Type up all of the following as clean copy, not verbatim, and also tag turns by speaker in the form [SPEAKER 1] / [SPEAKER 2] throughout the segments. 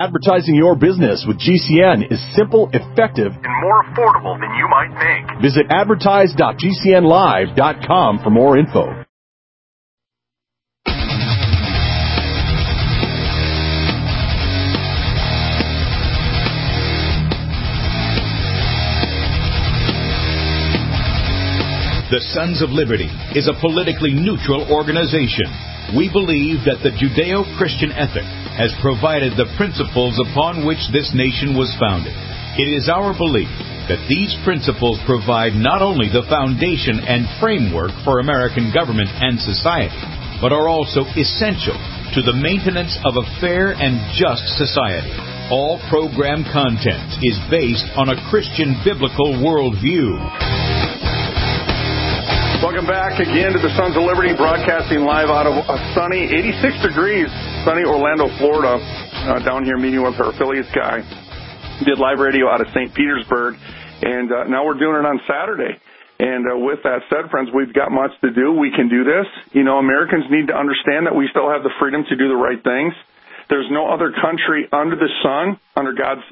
[SPEAKER 1] Advertising your business with GCN is simple, effective, and more affordable than you might think. Visit advertise.gcnlive.com for more info.
[SPEAKER 2] The Sons of Liberty is a politically neutral organization. We believe that the Judeo-Christian ethic has provided the principles upon which this nation was founded. It is our belief that these principles provide not only the foundation and framework for American government and society, but are also essential to the maintenance of a fair and just society. All program content is based on a Christian biblical worldview.
[SPEAKER 3] Welcome back again to the Sons of Liberty, broadcasting live out of a sunny 86 degrees, sunny Orlando, Florida. Down here meeting with our affiliates guy. Did live radio out of St. Petersburg, and now we're doing it on Saturday. And with that said, friends, we've got much to do. We can do this. You know, Americans need to understand that we still have the freedom to do the right things. There's no other country under the sun, under God's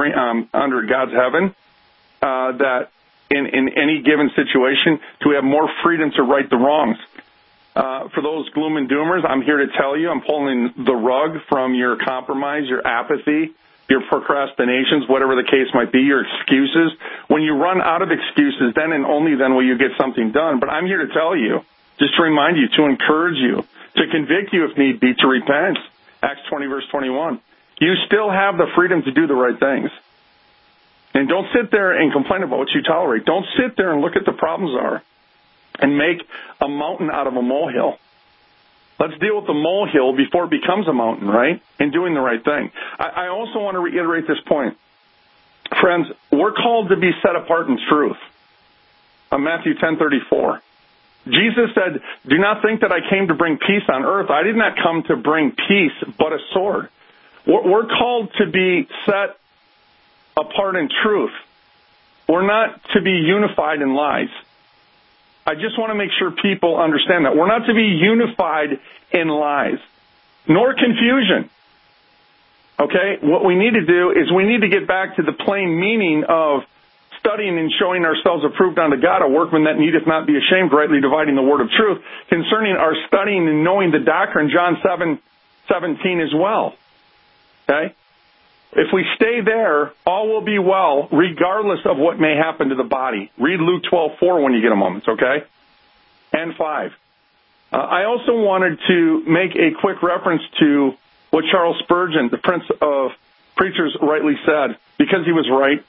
[SPEAKER 3] heaven, that in any given situation, to have more freedom to right the wrongs. For those gloom and doomers, I'm here to tell you, I'm pulling the rug from your compromise, your apathy, your procrastinations, whatever the case might be, your excuses. When you run out of excuses, then and only then will you get something done. But I'm here to tell you, just to remind you, to encourage you, to convict you if need be, to repent. Acts 20, verse 21. You still have the freedom to do the right things. And don't sit there and complain about what you tolerate. Don't sit there and look at the problems are and make a mountain out of a molehill. Let's deal with the molehill before it becomes a mountain, right? And doing the right thing. I also want to reiterate this point. Friends, we're called to be set apart in truth. Matthew 10:34. Jesus said, "Do not think that I came to bring peace on earth. I did not come to bring peace, but a sword." We're called to be set apart in truth. We're not to be unified in lies. I just want to make sure people understand that. We're not to be unified in lies, nor confusion. Okay? What we need to do is we need to get back to the plain meaning of studying and showing ourselves approved unto God, a workman that needeth not be ashamed, rightly dividing the word of truth, concerning our studying and knowing the doctrine, John 7:17 as well. Okay? If we stay there, all will be well, regardless of what may happen to the body. Read Luke 12:4 when you get a moment, okay? And 5. I also wanted to make a quick reference to what Charles Spurgeon, the Prince of Preachers, rightly said, because he was right.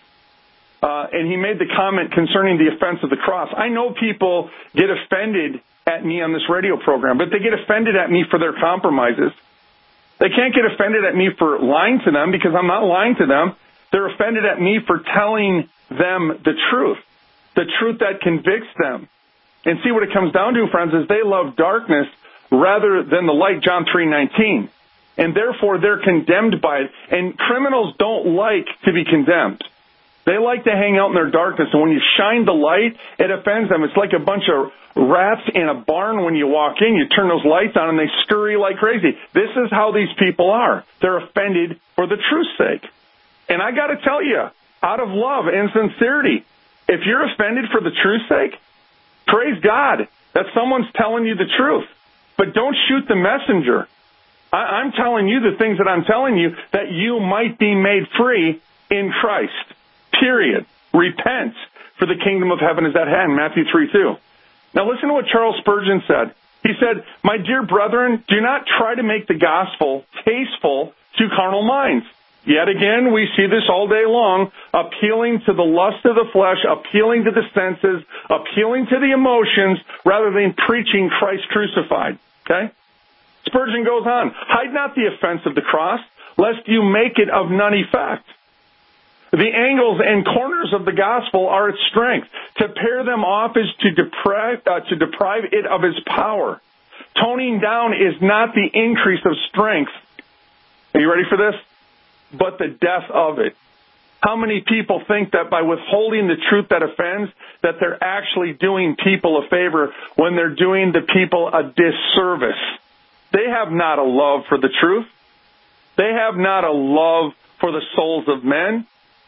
[SPEAKER 3] And he made the comment concerning the offense of the cross. I know people get offended at me on this radio program, but they get offended at me for their compromises. They can't get offended at me for lying to them because I'm not lying to them. They're offended at me for telling them the truth that convicts them. And see what it comes down to, friends, is they love darkness rather than the light, John 3:19. And therefore, they're condemned by it. And criminals don't like to be condemned. They like to hang out in their darkness. And when you shine the light, it offends them. It's like a bunch of rats in a barn when you walk in. You turn those lights on and they scurry like crazy. This is how these people are. They're offended for the truth's sake. And I got to tell you, out of love and sincerity, if you're offended for the truth's sake, praise God that someone's telling you the truth. But don't shoot the messenger. I'm telling you the things that I'm telling you, that you might be made free in Christ. Period. Repent, for the kingdom of heaven is at hand. Matthew 3:2. Now listen to what Charles Spurgeon said. He said, "My dear brethren, do not try to make the gospel tasteful to carnal minds." Yet again, we see this all day long, appealing to the lust of the flesh, appealing to the senses, appealing to the emotions, rather than preaching Christ crucified. Okay? Spurgeon goes on, "Hide not the offense of the cross, lest you make it of none effect. The angles and corners of the gospel are its strength. To pare them off is to deprive it of its power. Toning down is not the increase of strength." Are you ready for this? But the death of it. How many people think that by withholding the truth that offends, that they're actually doing people a favor when they're doing the people a disservice? They have not a love for the truth. They have not a love for the souls of men.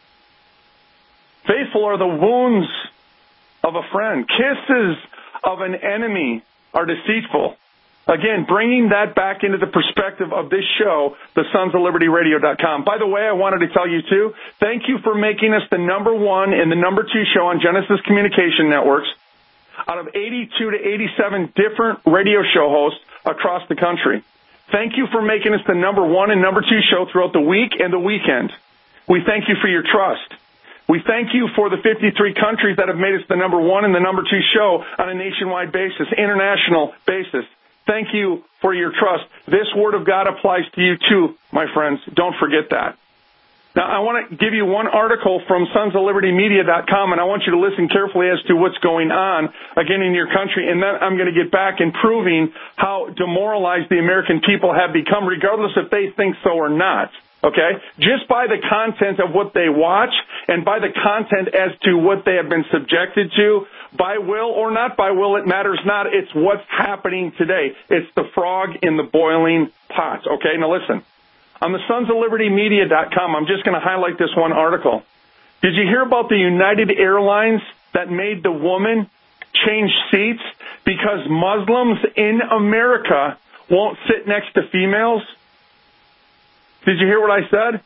[SPEAKER 3] Faithful are the wounds of a friend. Kisses of an enemy are deceitful. Again, bringing that back into the perspective of this show, the sonsoflibertyradio.com. By the way, I wanted to tell you, too, thank you for making us the number 1 and the number 2 show on Genesis Communication Networks out of 82 to 87 different radio show hosts across the country. Thank you for making us the number 1 and number 2 show throughout the week and the weekend. We thank you for your trust. We thank you for the 53 countries that have made us the number 1 and the number 2 show on a nationwide basis, international basis. Thank you for your trust. This Word of God applies to you too, my friends. Don't forget that. Now, I want to give you one article from sonsoflibertymedia.com, and I want you to listen carefully as to what's going on, again, in your country. And then I'm going to get back in proving how demoralized the American people have become, regardless if they think so or not. Okay? Just by the content of what they watch and by the content as to what they have been subjected to, by will or not by will, it matters not. It's what's happening today. It's the frog in the boiling pot. Okay? Now listen. On the sonsoflibertymedia.com, I'm just going to highlight this one article. Did you hear about the United Airlines that made the woman change seats because Muslims in America won't sit next to females? Did you hear what I said?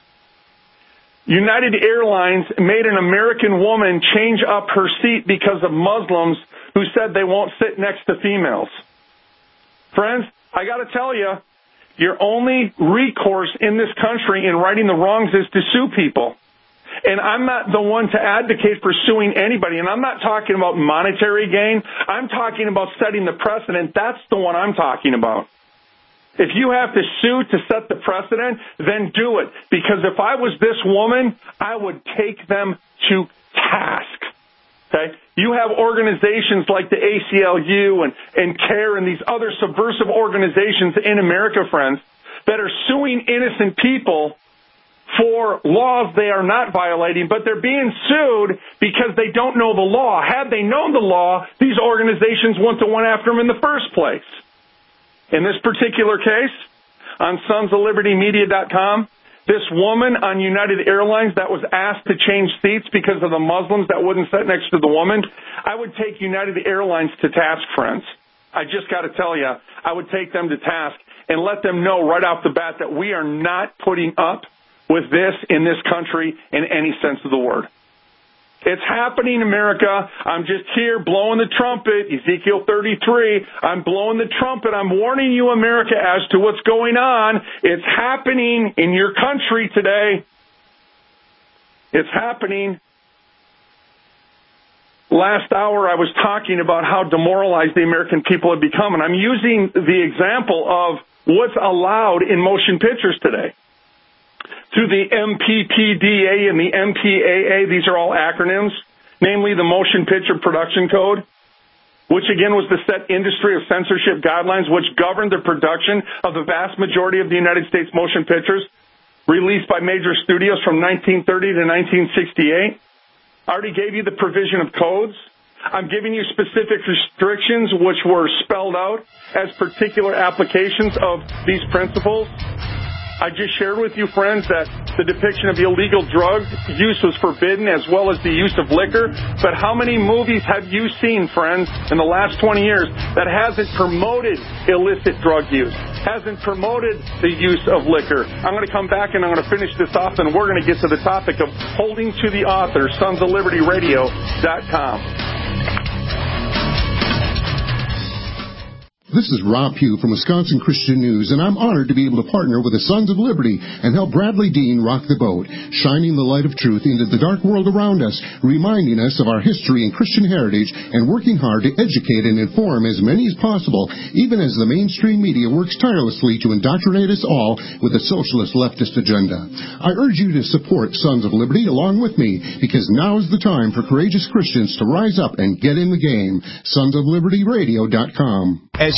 [SPEAKER 3] United Airlines made an American woman change up her seat because of Muslims who said they won't sit next to females. Friends, I got to tell you, your only recourse in this country in righting the wrongs is to sue people. And I'm not the one to advocate for suing anybody. And I'm not talking about monetary gain. I'm talking about setting the precedent. That's the one I'm talking about. If you have to sue to set the precedent, then do it. Because if I was this woman, I would take them to task. Okay? You have organizations like the ACLU and CARE and these other subversive organizations in America, friends, that are suing innocent people for laws they are not violating, but they're being sued because they don't know the law. Had they known the law, these organizations wouldn't have went after them in the first place. In this particular case, on sonsoflibertymedia.com, this woman on United Airlines that was asked to change seats because of the Muslims that wouldn't sit next to the woman, I would take United Airlines to task, friends. I just got to tell you, I would take them to task and let them know right off the bat that we are not putting up with this in this country in any sense of the word. It's happening, America. I'm just here blowing the trumpet. Ezekiel 33. I'm blowing the trumpet. I'm warning you, America, as to what's going on. It's happening in your country today. It's happening. Last hour, I was talking about how demoralized the American people have become, and I'm using the example of what's allowed in motion pictures today. Through the MPPDA and the MPAA, these are all acronyms, namely the Motion Picture Production Code, which again was the set industry of censorship guidelines which governed the production of the vast majority of the United States motion pictures released by major studios from 1930 to 1968. I already gave you the provision of codes. I'm giving you specific restrictions which were spelled out as particular applications of these principles. I just shared with you, friends, that the depiction of illegal drug use was forbidden as well as the use of liquor. But how many movies have you seen, friends, in the last 20 years that hasn't promoted illicit drug use, hasn't promoted the use of liquor? I'm going to come back and I'm going to finish this off, and we're going to get to the topic of holding to the author, sonsoflibertyradio.com.
[SPEAKER 4] This is Rob Pugh from Wisconsin Christian News, and I'm honored to be able to partner with the Sons of Liberty and help Bradley Dean rock the boat, shining the light of truth into the dark world around us, reminding us of our history and Christian heritage, and working hard to educate and inform as many as possible, even as the mainstream media works tirelessly to indoctrinate us all with a socialist leftist agenda. I urge you to support Sons of Liberty along with me, because now is the time for courageous Christians to rise up and get in the game. SonsofLibertyRadio.com.
[SPEAKER 2] As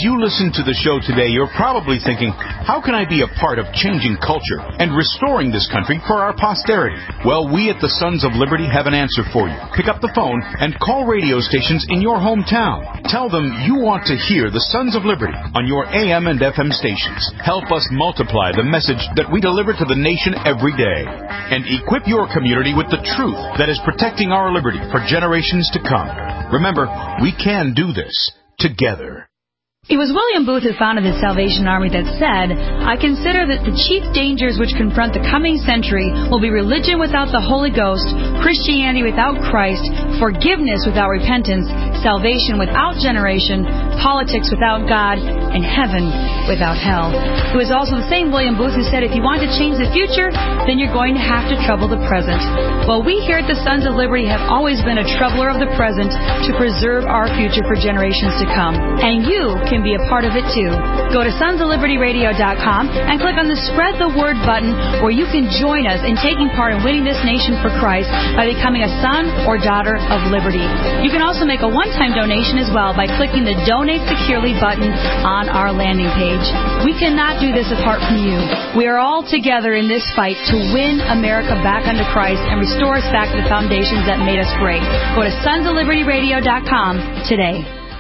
[SPEAKER 2] you listen to the show today, you're probably thinking, how can I be a part of changing culture and restoring this country for our posterity? Well, we at the Sons of Liberty have an answer for you. Pick up the phone and call radio stations in your hometown. Tell them you want to hear the Sons of Liberty on your AM and FM stations. Help us multiply the message that we deliver to the nation every day. And equip your community with the truth that is protecting our liberty for generations to come. Remember, we can do this together.
[SPEAKER 5] It was William Booth who founded the Salvation Army that said, I consider that the chief dangers which confront the coming century will be religion without the Holy Ghost, Christianity without Christ, forgiveness without repentance, salvation without generation, politics without God, and heaven without hell. It was also the same William Booth who said, if you want to change the future, then you're going to have to trouble the present. Well, we here at the Sons of Liberty have always been a troubler of the present to preserve our future for generations to come. And you can be a part of it too. Go to sonsoflibertyradio.com and click on the Spread the Word button where you can join us in taking part in winning this nation for Christ by becoming a son or daughter of liberty. You can also make a one-time donation as well by clicking the Donate Securely button on our landing page. We cannot do this apart from you. We are all together in this fight to win America back unto Christ and restore us back to the foundations that made us great. Go to sonsoflibertyradio.com today.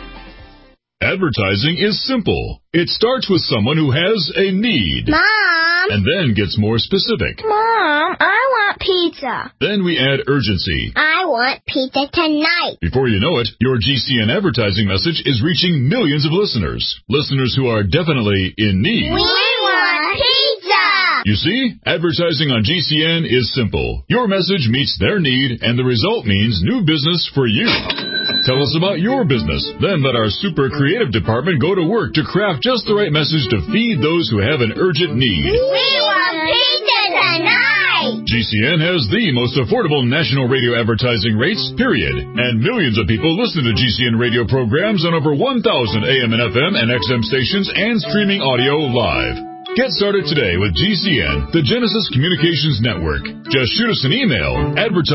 [SPEAKER 6] Advertising is simple. It starts with someone who has a need.
[SPEAKER 7] Mom!
[SPEAKER 6] And then gets more specific.
[SPEAKER 7] Mom, I want pizza.
[SPEAKER 6] Then we add urgency.
[SPEAKER 7] I want pizza tonight.
[SPEAKER 6] Before you know it, your GCN advertising message is reaching millions of listeners. Listeners who are definitely in need.
[SPEAKER 7] We want pizza!
[SPEAKER 6] You see, advertising on GCN is simple. Your message meets their need, and the result means new business for you. Tell us about your business. Then let our super creative department go to work to craft just the right message to feed those who have an urgent need.
[SPEAKER 7] We want pizza tonight!
[SPEAKER 6] GCN has the most affordable national radio advertising rates, period. And millions of people listen to GCN radio programs on over 1,000 AM and FM and XM stations and streaming audio live. Get started today with GCN, the Genesis Communications Network. Just shoot us an email,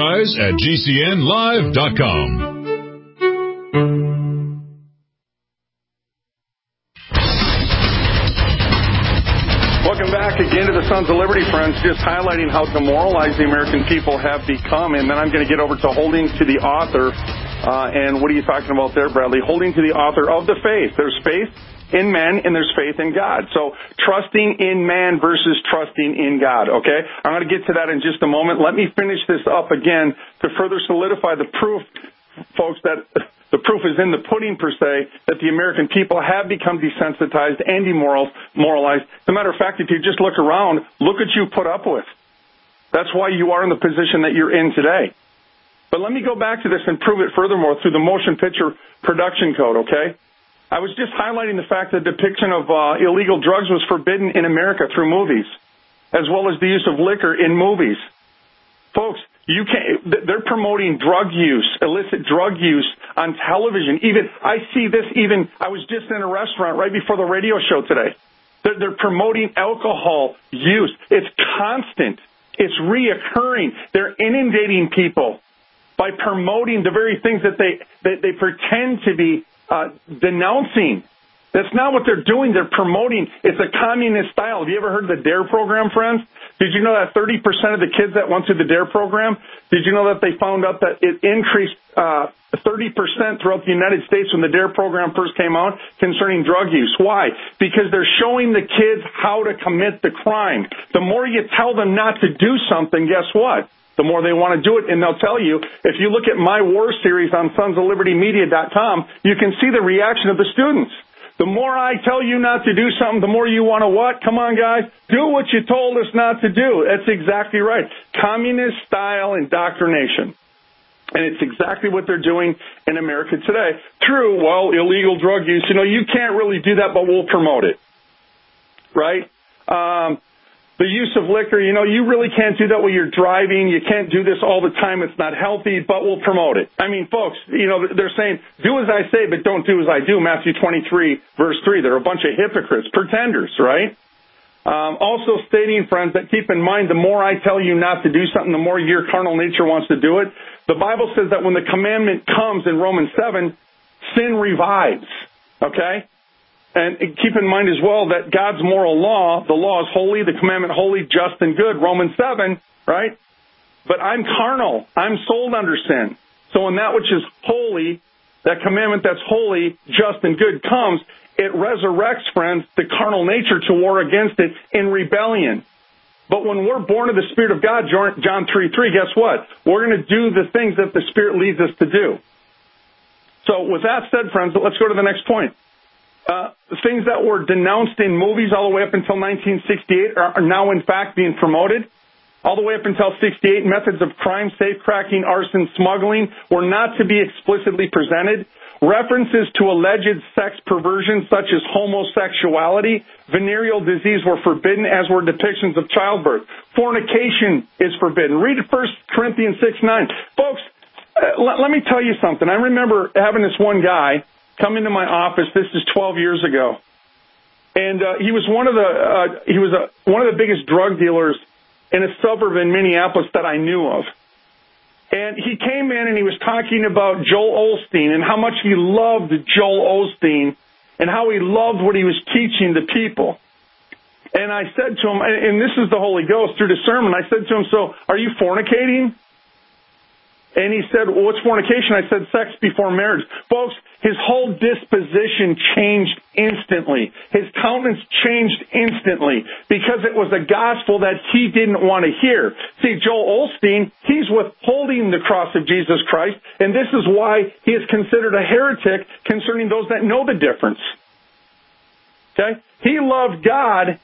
[SPEAKER 6] advertise@gcnlive.com.
[SPEAKER 3] Welcome back again to the Sons of Liberty, friends. Just highlighting how demoralized the American people have become. And then I'm going to get over to holding to the author. And what are you talking about there, Bradley? Holding to the author of the faith. There's faith in men and there's faith in God. So trusting in man versus trusting in God, okay? I'm going to get to that in just a moment. Let me finish this up again to further solidify the proof, folks, that the proof is in the pudding, per se, that the American people have become desensitized and demoralized. As a matter of fact, if you just look around, look what you put up with. That's why you are in the position that you're in today. But let me go back to this and prove it furthermore through the Motion Picture Production Code, okay? I was just highlighting the fact that depiction of illegal drugs was forbidden in America through movies, as well as the use of liquor in movies. Folks, you can't, they're promoting drug use, illicit drug use on television. Even, I see this even, I was just in a restaurant right before the radio show today. They're promoting alcohol use. It's constant. It's reoccurring. They're inundating people by promoting the very things that they pretend to be denouncing. That's not what they're doing. They're promoting. It's a communist style. Have you ever heard of the DARE program, friends? Did you know that 30% of the kids that went through the DARE program, did you know that they found out that it increased 30% throughout the United States when the DARE program first came out concerning drug use? Why? Because they're showing the kids how to commit the crime. The more you tell them not to do something, guess what? The more they want to do it, and they'll tell you, if you look at my war series on sonsoflibertymedia.com, you can see the reaction of the students. The more I tell you not to do something, the more you want to what? Come on, guys. Do what you told us not to do. That's exactly right. Communist-style indoctrination. And it's exactly what they're doing in America today. True, well, illegal drug use, you can't really do that, but we'll promote it. Right? The use of liquor, you really can't do that while you're driving. You can't do this all the time. It's not healthy, but we'll promote it. I mean, folks, they're saying, do as I say, but don't do as I do. Matthew 23, verse 3. They're a bunch of hypocrites, pretenders, right? Also stating, friends, that keep in mind, the more I tell you not to do something, the more your carnal nature wants to do it. The Bible says that when the commandment comes in Romans 7, sin revives, okay? And keep in mind as well that God's moral law, the law is holy, the commandment holy, just, and good. Romans 7, right? But I'm carnal. I'm sold under sin. So when that which is holy, that commandment that's holy, just, and good comes, it resurrects, friends, the carnal nature to war against it in rebellion. But when we're born of the Spirit of God, John 3:3, guess what? We're going to do the things that the Spirit leads us to do. So with that said, friends, let's go to the next point. Things that were denounced in movies all the way up until 1968 are now, in fact, being promoted. All the way up until 68, methods of crime, safecracking, arson, smuggling were not to be explicitly presented. References to alleged sex perversion such as homosexuality, venereal disease were forbidden, as were depictions of childbirth. Fornication is forbidden. Read 1 Corinthians 6:9. Folks, let me tell you something. I remember having this one guy come into my office. This is 12 years ago. And he was one of the biggest drug dealers in a suburb in Minneapolis that I knew of. And he came in and he was talking about Joel Osteen and how much he loved Joel Osteen and how he loved what he was teaching the people. And I said to him, and this is the Holy Ghost through the sermon, I said to him, so are you fornicating? And he said, well, what's fornication? I said, sex before marriage. Folks, his whole disposition changed instantly. His countenance changed instantly because it was a gospel that he didn't want to hear. See, Joel Osteen, he's withholding the cross of Jesus Christ, and this is why he is considered a heretic concerning those that know the difference. Okay? He loved God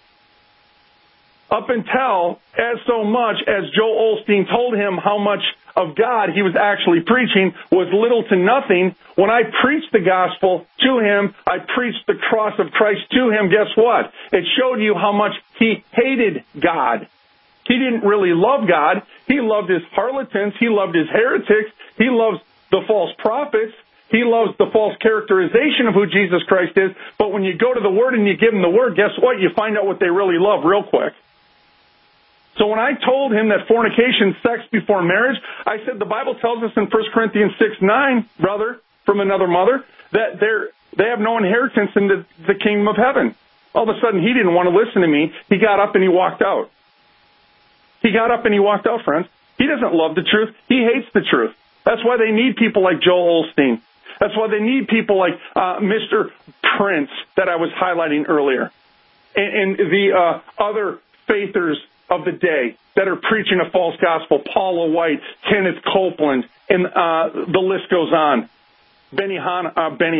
[SPEAKER 3] up until as so much as Joel Osteen told him how much of God he was actually preaching was little to nothing. When I preached the gospel to him, I preached the cross of Christ to him, guess what? It showed you how much he hated God. He didn't really love God. He loved his harlotans. He loved his heretics. He loves the false prophets. He loves the false characterization of who Jesus Christ is. But when you go to the Word and you give them the Word, guess what? You find out what they really love real quick. So when I told him that fornication, sex before marriage, I said the Bible tells us in 1 Corinthians 6:9, brother, from another mother, that they have no inheritance in the kingdom of heaven. All of a sudden, he didn't want to listen to me. He got up and he walked out. He got up and he walked out, friends. He doesn't love the truth. He hates the truth. That's why they need people like Joel Osteen. That's why they need people like Mr. Prince that I was highlighting earlier. And the other faithers of the day that are preaching a false gospel, Paula White, Kenneth Copeland, and the list goes on. Benny Hinn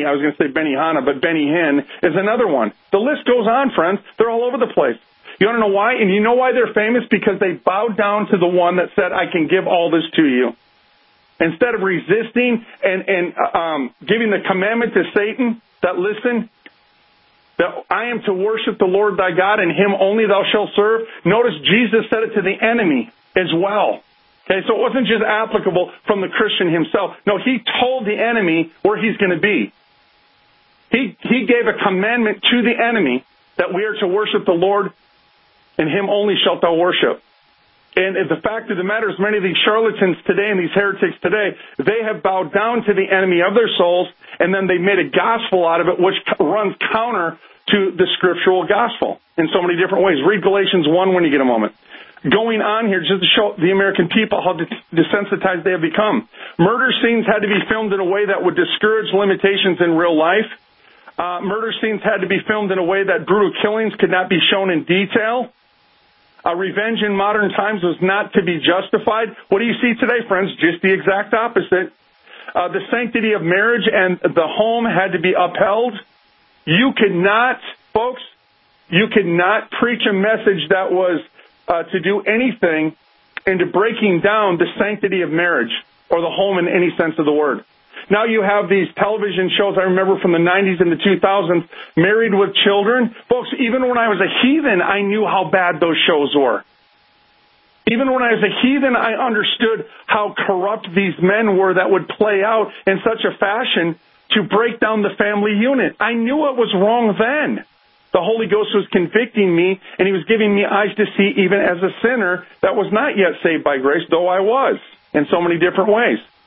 [SPEAKER 3] is another one. The list goes on, friends. They're all over the place. You want to know why? And you know why they're famous? Because they bowed down to the one that said, I can give all this to you. Instead of resisting and giving the commandment to Satan that, listen, that I am to worship the Lord thy God, and him only thou shalt serve. Notice Jesus said it to the enemy as well. Okay, so it wasn't just applicable from the Christian himself. No, he told the enemy where he's going to be. He gave a commandment to the enemy that we are to worship the Lord, and him only shalt thou worship. And the fact of the matter is, many of these charlatans today and these heretics today, they have bowed down to the enemy of their souls, and then they made a gospel out of it, which runs counter to the scriptural gospel in so many different ways. Read Galatians 1 when you get a moment. Going on here, just to show the American people how desensitized they have become. Murder scenes had to be filmed in a way that would discourage limitations in real life. Murder scenes had to be filmed in a way that brutal killings could not be shown in detail. Revenge in modern times was not to be justified. What do you see today, friends? Just the exact opposite. The sanctity of marriage and the home had to be upheld. You could not, folks, you could not preach a message that was to do anything into breaking down the sanctity of marriage or the home in any sense of the word. Now you have these television shows, I remember from the 90s and the 2000s, Married with Children. Folks, even when I was a heathen, I knew how bad those shows were. Even when I was a heathen, I understood how corrupt these men were that would play out in such a fashion to break down the family unit. I knew it was wrong then. The Holy Ghost was convicting me, and he was giving me eyes to see even as a sinner that was not yet saved by grace, though I was, in so many different ways.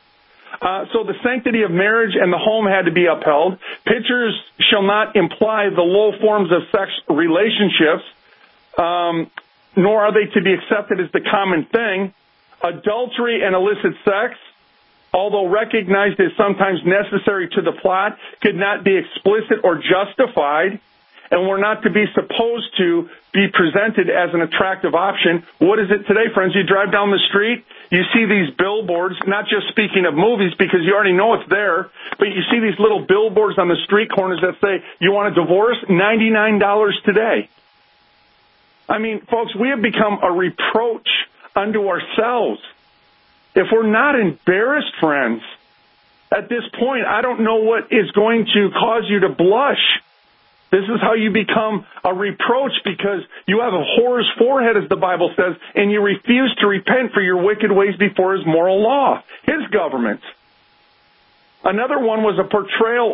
[SPEAKER 3] So the sanctity of marriage and the home had to be upheld. Pictures shall not imply the low forms of sex relationships, nor are they to be accepted as the common thing. Adultery and illicit sex, although recognized as sometimes necessary to the plot, could not be explicit or justified, and were not to be supposed to be presented as an attractive option. What is it today, friends? You drive down the street, you see these billboards, not just speaking of movies because you already know it's there, but you see these little billboards on the street corners that say, you want a divorce? $99 today. I mean, folks, we have become a reproach unto ourselves. If we're not embarrassed, friends, at this point, I don't know what is going to cause you to blush. This is how you become a reproach, because you have a whore's forehead, as the Bible says, and you refuse to repent for your wicked ways before his moral law, his government. Another one was a portrayal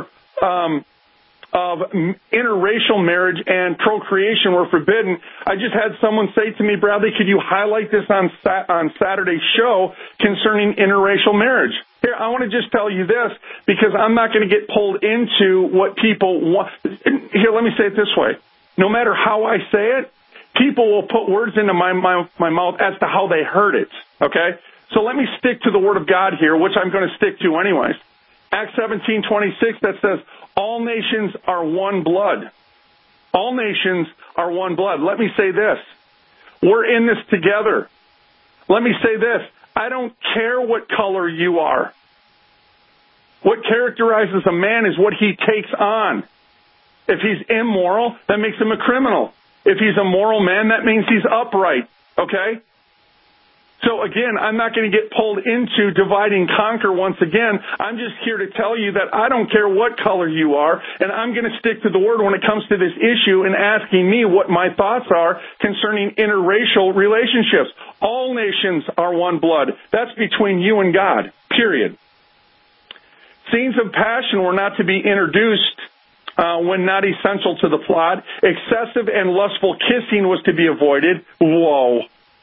[SPEAKER 3] of interracial marriage and procreation were forbidden. I just had someone say to me, Bradley, could you highlight this on Saturday's show concerning interracial marriage? Here, I want to just tell you this, because I'm not going to get pulled into what people want. Here, let me say it this way. No matter how I say it, people will put words into my mouth as to how they heard it, okay? So let me stick to the Word of God here, which I'm going to stick to anyways. Acts 17:26, that says, all nations are one blood. All nations are one blood. Let me say this. We're in this together. Let me say this. I don't care what color you are. What characterizes a man is what he takes on. If he's immoral, that makes him a criminal. If he's a moral man, that means he's upright. Okay? So again, I'm not going to get pulled into divide and conquer once again. I'm just here to tell you that I don't care what color you are, and I'm going to stick to the Word when it comes to this issue and asking me what my thoughts are concerning interracial relationships. All nations are one blood. That's between you and God, period. Scenes of passion were not to be introduced when not essential to the plot. Excessive and lustful kissing was to be avoided. Whoa.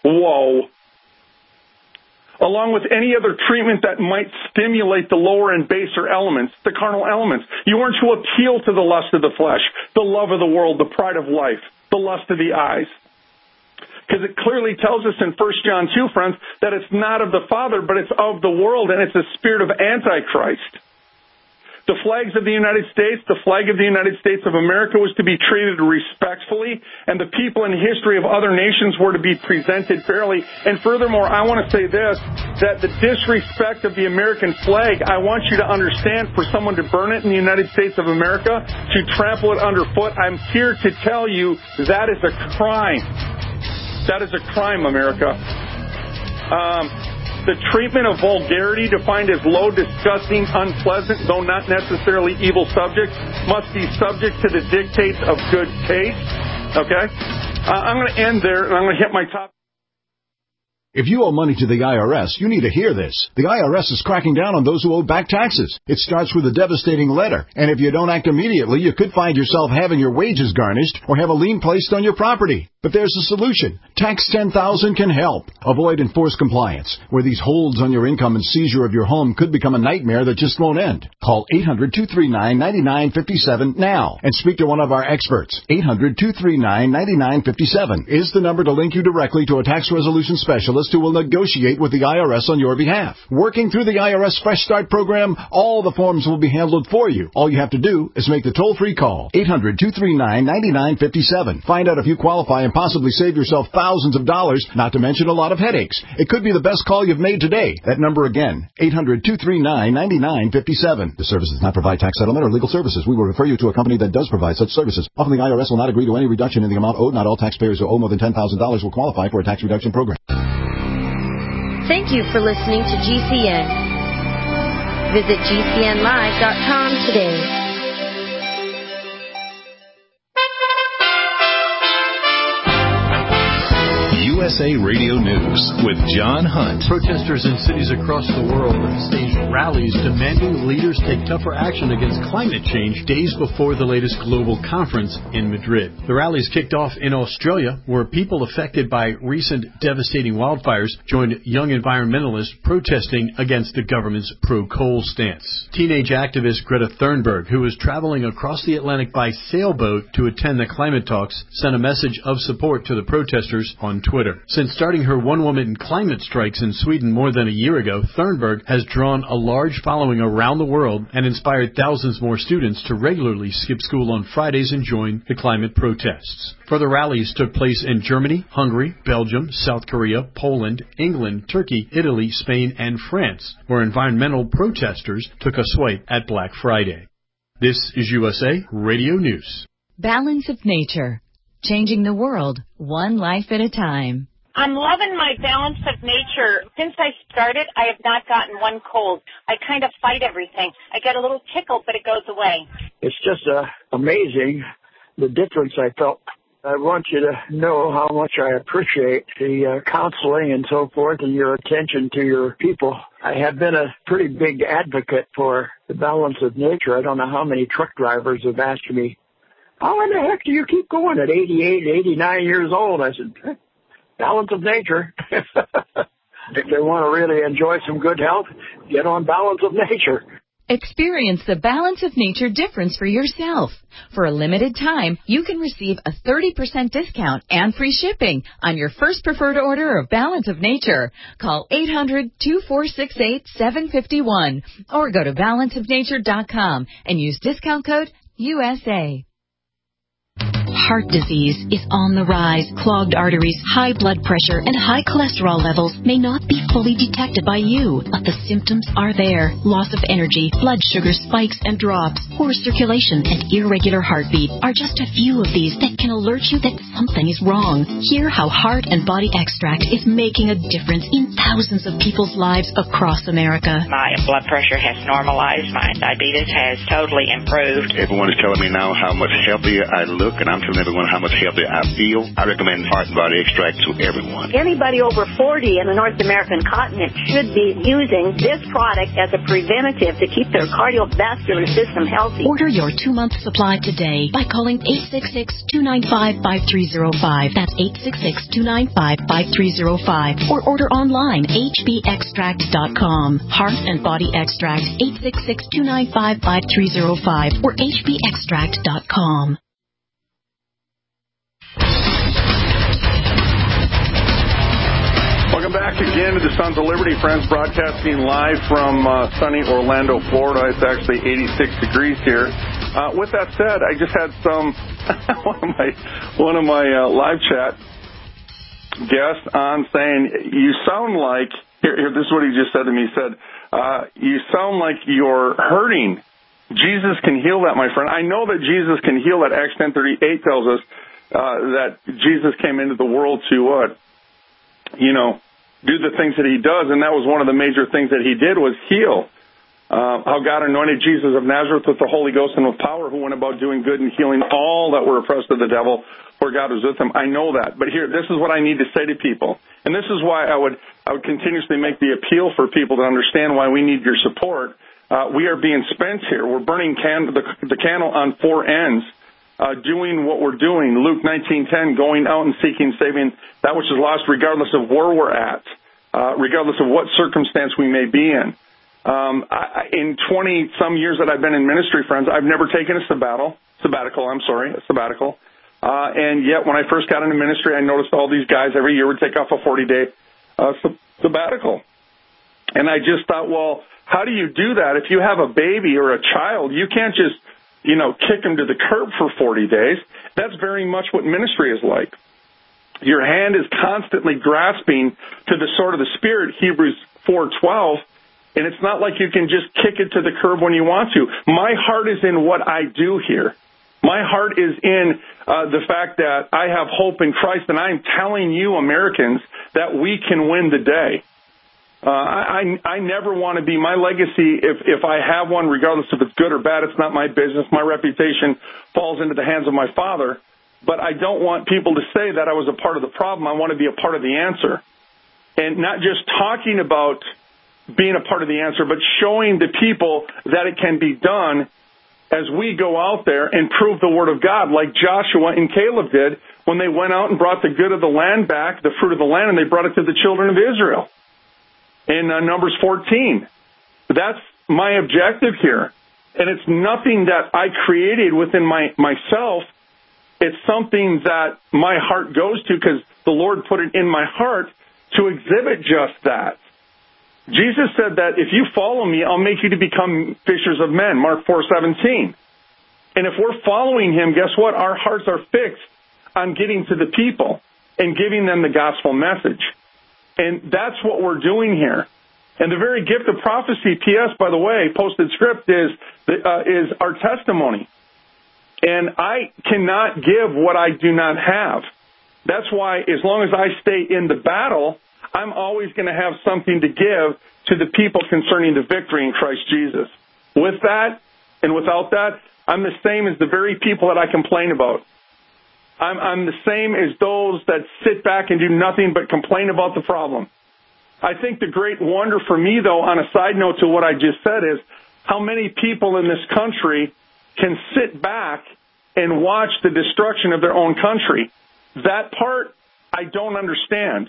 [SPEAKER 3] Along with any other treatment that might stimulate the lower and baser elements, the carnal elements. You weren't to appeal to the lust of the flesh, the love of the world, the pride of life, the lust of the eyes. Because it clearly tells us in 1 John 2, friends, that it's not of the Father, but it's of the world, and it's a spirit of Antichrist. The flags of the United States, the flag of the United States of America was to be treated respectfully, and the people and history of other nations were to be presented fairly. And furthermore, I want to say this, that the disrespect of the American flag, I want you to understand, for someone to burn it in the United States of America, to trample it underfoot, I'm here to tell you that is a crime. That is a crime, America. The treatment of vulgarity, defined as low, disgusting, unpleasant, though not necessarily evil subjects, must be subject to the dictates of good taste. Okay? I'm going to end there, and I'm going to hit my top.
[SPEAKER 8] If you owe money to the IRS, you need to hear this. The IRS is cracking down on those who owe back taxes. It starts with a devastating letter, and if you don't act immediately, you could find yourself having your wages garnished or have a lien placed on your property. But there's a solution. Tax 10,000 can help. Avoid enforced compliance, where these holds on your income and seizure of your home could become a nightmare that just won't end. Call 800-239-9957 now and speak to one of our experts. 800-239-9957 is the number to link you directly to a tax resolution specialist who will negotiate with the IRS on your behalf. Working through the IRS Fresh Start program, all the forms will be handled for you. All you have to do is make the toll-free call. 800-239-9957. Find out if you qualify and possibly save yourself thousands of dollars, not to mention a lot of headaches. It could be the best call you've made today. That number again, 800-239-9957. The service does not provide tax settlement or legal services. We will refer you to a company that does provide such services. Often the IRS will not agree to any reduction in the amount owed. Not all taxpayers who owe more than $10,000 will qualify for a tax reduction program.
[SPEAKER 9] Thank you for listening to GCN. Visit GCNlive.com today.
[SPEAKER 1] USA Radio News with John Hunt.
[SPEAKER 10] Protesters in cities across the world have staged rallies demanding leaders take tougher action against climate change days before the latest global conference in Madrid. The rallies kicked off in Australia, where people affected by recent devastating wildfires joined young environmentalists protesting against the government's pro-coal stance. Teenage activist Greta Thunberg, who was traveling across the Atlantic by sailboat to attend the climate talks, sent a message of support to the protesters on Twitter. Since starting her one-woman climate strikes in Sweden more than a year ago, Thunberg has drawn a large following around the world and inspired thousands more students to regularly skip school on Fridays and join the climate protests. Further rallies took place in Germany, Hungary, Belgium, South Korea, Poland, England, Turkey, Italy, Spain, and France, where environmental protesters took a swipe at Black Friday. This is USA Radio News.
[SPEAKER 11] Balance of Nature. Changing the world, one life at a time.
[SPEAKER 12] I'm loving my Balance of Nature. Since I started, I have not gotten one cold. I kind of fight everything. I get a little tickle, but it goes away.
[SPEAKER 13] It's just amazing the difference I felt. I want you to know how much I appreciate the counseling and so forth and your attention to your people. I have been a pretty big advocate for the Balance of Nature. I don't know how many truck drivers have asked me, how in the heck do you keep going at 88, 89 years old? I said, Balance of Nature. If they want to really enjoy some good health, get on Balance of Nature.
[SPEAKER 11] Experience the Balance of Nature difference for yourself. For a limited time, you can receive a 30% discount and free shipping on your first preferred order of Balance of Nature. Call 800-2468-751 or go to balanceofnature.com and use discount code USA.
[SPEAKER 14] Heart disease is on the rise. Clogged arteries, high blood pressure, and high cholesterol levels may not be fully detected by you, but the symptoms are there. Loss of energy, blood sugar spikes and drops, poor circulation, and irregular heartbeat are just a few of these that can alert you that something is wrong. Hear how Heart and Body Extract is making a difference in thousands of people's lives across America.
[SPEAKER 15] My blood pressure has normalized. My diabetes has totally improved.
[SPEAKER 16] Everyone is telling me now how much healthier I look, and I'm telling everyone how much healthier I feel. I recommend Heart and Body Extract to everyone.
[SPEAKER 17] Anybody over 40 in the North American continent should be using this product as a preventative to keep their cardiovascular system healthy.
[SPEAKER 14] Order your 2-month supply today by calling 866-295-5305. That's 866-295-5305. Or order online, hbextract.com. Heart and Body Extract, 866-295-5305 or hbextract.com.
[SPEAKER 3] Welcome back again to the Sons of Liberty, friends, broadcasting live from sunny Orlando, Florida. It's actually 86 degrees here. With that said, I just had one of my live chat guests on saying, you sound like, here, this is what he just said to me. He said, you sound like you're hurting. Jesus can heal that, my friend. I know that Jesus can heal that. Acts 10:38 tells us that Jesus came into the world to, do the things that he does, and that was one of the major things that he did was heal. How God anointed Jesus of Nazareth with the Holy Ghost and with power, who went about doing good and healing all that were oppressed of the devil, for God was with him. I know that. But here, this is what I need to say to people. And this is why I would continuously make the appeal for people to understand why we need your support. We are being spent here. We're burning the candle on four ends. Doing what we're doing. Luke 19:10, going out and seeking, saving that which is lost, regardless of where we're at, regardless of what circumstance we may be in. In 20-some years that I've been in ministry, friends, I've never taken a sabbatical. And yet, when I first got into ministry, I noticed all these guys every year would take off a 40-day sabbatical. And I just thought, well, how do you do that? If you have a baby or a child, you can't just kick them to the curb for 40 days. That's very much what ministry is like. Your hand is constantly grasping to the sword of the Spirit, Hebrews 4:12, and it's not like you can just kick it to the curb when you want to. My heart is in what I do here. My heart is in the fact that I have hope in Christ, and I'm telling you, Americans, that we can win the day. I never want to be, my legacy, if I have one, regardless if it's good or bad, it's not my business. My reputation falls into the hands of my Father. but I don't want people to say that I was a part of the problem. I want to be a part of the answer. And not just talking about being a part of the answer, but showing the people that it can be done as we go out there and prove the Word of God, like Joshua and Caleb did when they went out and brought the good of the land back, the fruit of the land, and they brought it to the children of Israel in Numbers 14. That's my objective here. And it's nothing that I created within myself. It's something that my heart goes to because the Lord put it in my heart to exhibit just that. Jesus said that if you follow me, I'll make you to become fishers of men, Mark 4:17. And if we're following him, guess what? Our hearts are fixed on getting to the people and giving them the gospel message. And that's what we're doing here. And the very gift of prophecy, P.S., by the way, posted script, is our testimony. And I cannot give what I do not have. That's why as long as I stay in the battle, I'm always going to have something to give to the people concerning the victory in Christ Jesus. With that and without that, I'm the same as the very people that I complain about. I'm the same as those that sit back and do nothing but complain about the problem. I think the great wonder for me, though, on a side note to what I just said, is how many people in this country can sit back and watch the destruction of their own country. That part, I don't understand.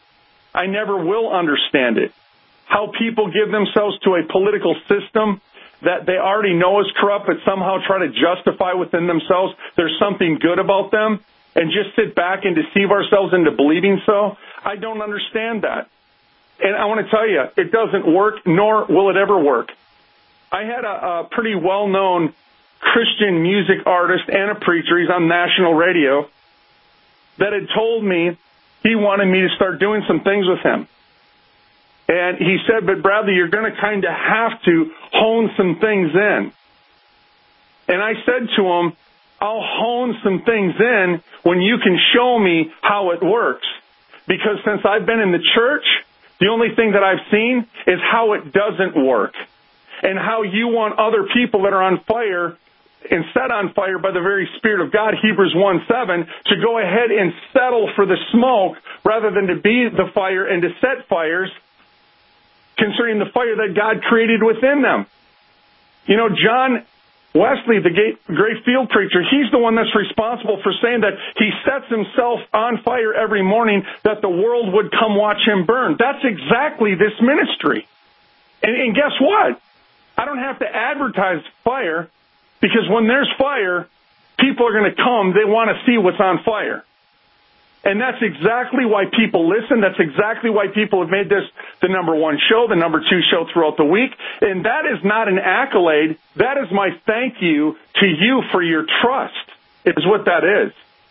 [SPEAKER 3] I never will understand it. How people give themselves to a political system that they already know is corrupt, but somehow try to justify within themselves there's something good about them, and just sit back and deceive ourselves into believing so. I don't understand that. And I want to tell you, it doesn't work, nor will it ever work. I had a pretty well-known Christian music artist and a preacher, he's on national radio, that had told me he wanted me to start doing some things with him. And he said, but Bradley, you're going to kind of have to hone some things in. And I said to him, I'll hone some things in when you can show me how it works. Because since I've been in the church, the only thing that I've seen is how it doesn't work. And how you want other people that are on fire and set on fire by the very Spirit of God, Hebrews 1:7, to go ahead and settle for the smoke rather than to be the fire and to set fires concerning the fire that God created within them. You know, John Wesley, the great field preacher, he's the one that's responsible for saying that he sets himself on fire every morning that the world would come watch him burn. That's exactly this ministry. And guess what? I don't have to advertise fire, because when there's fire, people are going to come. They want to see what's on fire. And that's exactly why people listen. That's exactly why people have made this the number one show, the number two show throughout the week. And that is not an accolade. That is my thank you to you for your trust, is what that is.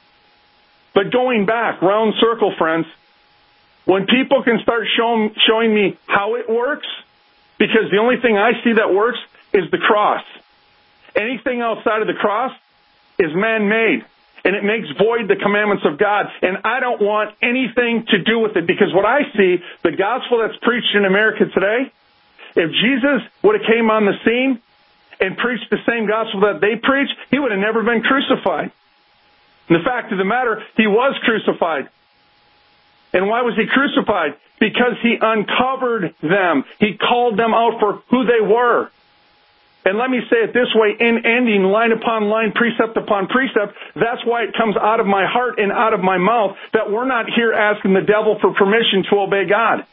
[SPEAKER 3] But going back, round circle, friends, when people can start showing me how it works, because the only thing I see that works is the cross. Anything outside of the cross is man-made, and it makes void the commandments of God. And I don't want anything to do with it, because what I see, the gospel that's preached in America today, if Jesus would have came on the scene and preached the same gospel that they preach, he would have never been crucified. And the fact of the matter, he was crucified. And why was he crucified? Because he uncovered them. He called them out for who they were. And let me say it this way, in ending, line upon line, precept upon precept, that's why it comes out of my heart and out of my mouth that we're not here asking the devil for permission to obey God.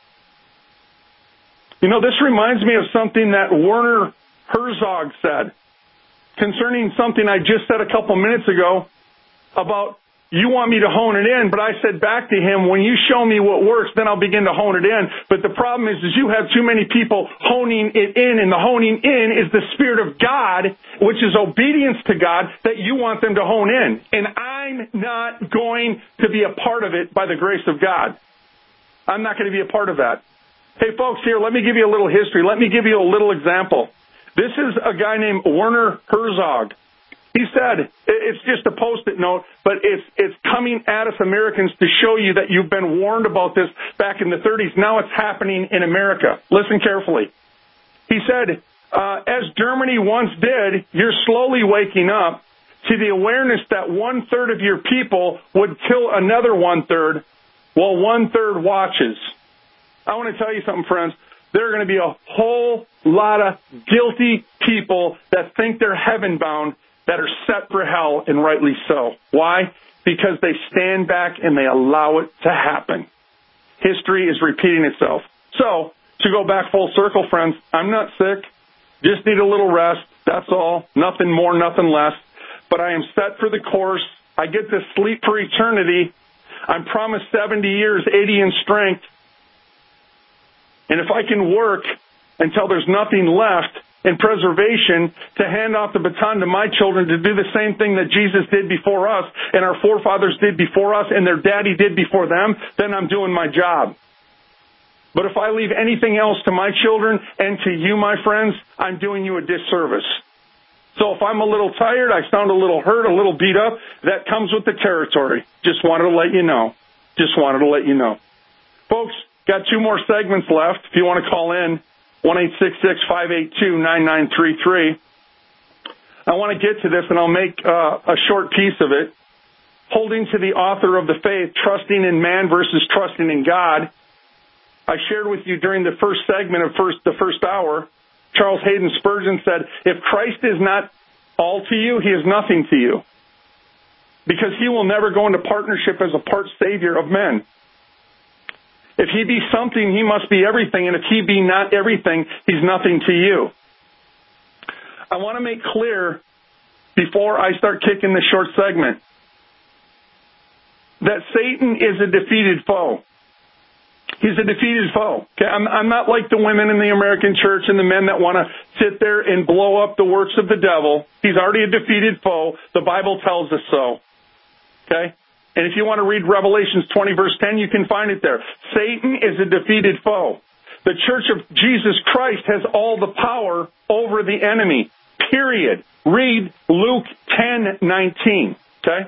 [SPEAKER 3] You know, this reminds me of something that Werner Herzog said concerning something I just said a couple minutes ago about you want me to hone it in, but I said back to him, when you show me what works, then I'll begin to hone it in. But the problem is you have too many people honing it in, and the honing in is the Spirit of God, which is obedience to God, that you want them to hone in. And I'm not going to be a part of it by the grace of God. I'm not going to be a part of that. Hey, folks, here, let me give you a little history. Let me give you a little example. This is a guy named Werner Herzog. He said, it's just a Post-it note, but it's coming at us Americans to show you that you've been warned about this back in the 30s. Now it's happening in America. Listen carefully. He said, as Germany once did, you're slowly waking up to the awareness that 1/3 of your people would kill another 1/3 while 1/3 watches. I want to tell you something, friends. There are going to be a whole lot of guilty people that think they're heaven-bound that are set for hell, and rightly so. Why? Because they stand back and they allow it to happen. History is repeating itself. So, to go back full circle, friends, I'm not sick. Just need a little rest. That's all. Nothing more, nothing less. But I am set for the course. I get to sleep for eternity. I'm promised 70 years, 80 in strength. And if I can work until there's nothing left in preservation to hand off the baton to my children to do the same thing that Jesus did before us and our forefathers did before us and their daddy did before them, then I'm doing my job. But if I leave anything else to my children and to you, my friends, I'm doing you a disservice. So if I'm a little tired, I sound a little hurt, a little beat up, that comes with the territory. Just wanted to let you know. Just wanted to let you know. Folks, got 2 more segments left. If you want to call in, 1-866-582-9933. I want to get to this, and I'll make a short piece of it. Holding to the author of the faith, trusting in man versus trusting in God. I shared with you during the first segment of the first hour, Charles Hayden Spurgeon said, if Christ is not all to you, he is nothing to you. Because he will never go into partnership as a part savior of men. If he be something, he must be everything. And if he be not everything, he's nothing to you. I want to make clear, before I start kicking this short segment, that Satan is a defeated foe. He's a defeated foe. Okay? I'm not like the women in the American church and the men that want to sit there and blow up the works of the devil. He's already a defeated foe. The Bible tells us so. Okay? And if you want to read Revelations 20, verse 10, you can find it there. Satan is a defeated foe. The Church of Jesus Christ has all the power over the enemy. Period. Read Luke 10:19. Okay?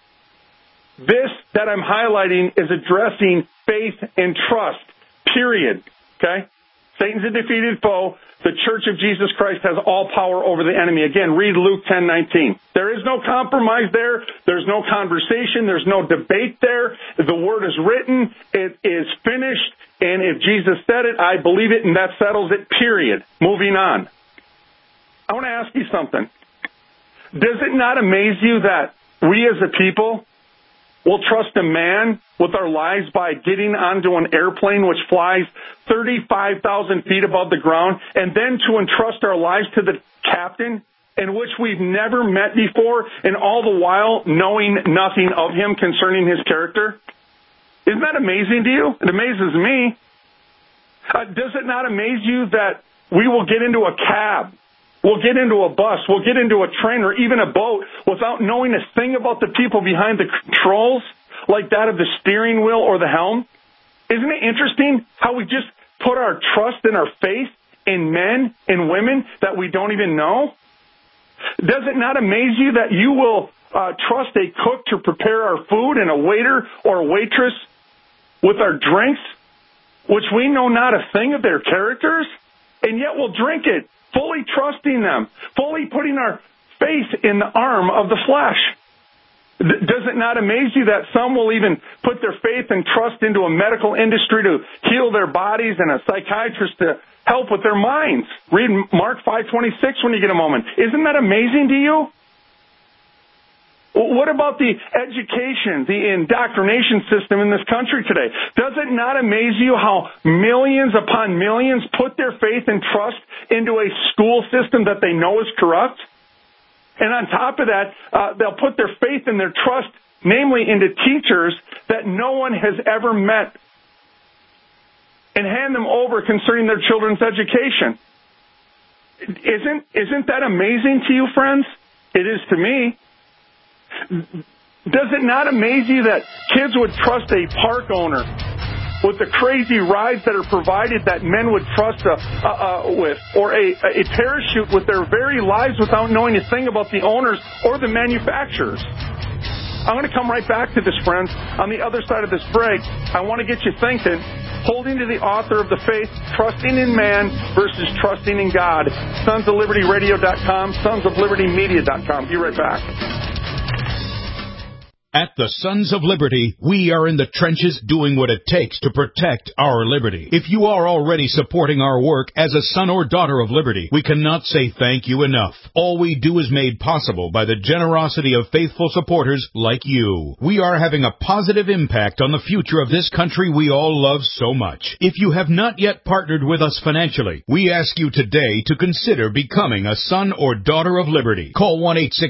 [SPEAKER 3] This that I'm highlighting is addressing faith and trust. Period. Okay? Satan's a defeated foe. The Church of Jesus Christ has all power over the enemy. Again, read Luke 10:19. There is no compromise there. There's no conversation. There's no debate there. The word is written. It is finished. And if Jesus said it, I believe it, and that settles it. Period. Moving on. I want to ask you something. Does it not amaze you that we as a people will trust a man with our lives by getting onto an airplane which flies 35,000 feet above the ground, and then to entrust our lives to the captain in which we've never met before, and all the while knowing nothing of him concerning his character? Isn't that amazing to you? It amazes me. Does it not amaze you that we will get into a cab, we'll get into a bus, we'll get into a train, or even a boat without knowing a thing about the people behind the controls, like that of the steering wheel or the helm? Isn't it interesting how we just put our trust and our faith in men and women that we don't even know? Does it not amaze you that you will trust a cook to prepare our food and a waiter or a waitress with our drinks, which we know not a thing of their characters, and yet we'll drink it, fully trusting them, fully putting our faith in the arm of the flesh? Does it not amaze you that some will even put their faith and trust into a medical industry to heal their bodies and a psychiatrist to help with their minds? Read Mark 5:26 when you get a moment. Isn't that amazing to you? What about the education, the indoctrination system in this country today? Does it not amaze you how millions upon millions put their faith and trust into a school system that they know is corrupt? And on top of that, they'll put their faith and their trust, namely into teachers that no one has ever met, and hand them over concerning their children's education. Isn't that amazing to you, friends? It is to me. Does it not amaze you that kids would trust a park owner with the crazy rides that are provided that men would trust with, or a parachute with their very lives without knowing a thing about the owners or the manufacturers? I'm going to come right back to this, friends. On the other side of this break, I want to get you thinking, holding to the author of the faith, trusting in man versus trusting in God. SonsOfLibertyRadio.com, SonsOfLibertyMedia.com. Be right back.
[SPEAKER 2] At the Sons of Liberty, we are in the trenches doing what it takes to protect our liberty. If you are already supporting our work as a son or daughter of liberty, we cannot say thank you enough. All we do is made possible by the generosity of faithful supporters like you. We are having a positive impact on the future of this country we all love so much. If you have not yet partnered with us financially, we ask you today to consider becoming a son or daughter of liberty. Call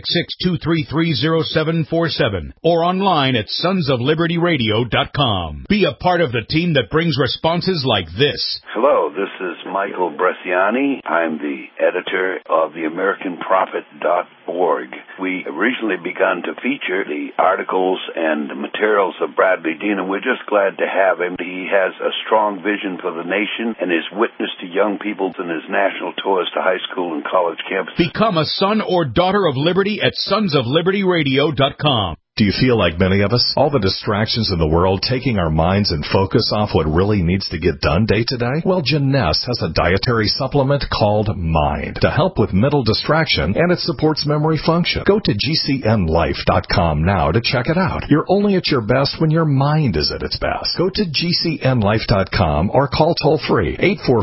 [SPEAKER 2] 1-866-233-0747 or online at sonsoflibertyradio.com. Be a part of the team that brings responses like this.
[SPEAKER 18] Hello, this is Michael Bresciani. I'm the editor of theamericanprophet.org. We recently begun to feature the articles and materials of Bradley Dean, and we're just glad to have him. He has a strong vision for the nation and his witness to young people in his national tours to high school and college campuses.
[SPEAKER 2] Become a son or daughter of liberty at sonsoflibertyradio.com.
[SPEAKER 1] Do you feel like many of us? All the distractions in the world taking our minds and focus off what really needs to get done day to day? Well, Jeunesse has a dietary supplement called Mind to help with mental distraction, and it supports memory function. Go to GCNlife.com now to check it out. You're only at your best when your mind is at its best. Go to GCNlife.com or call toll-free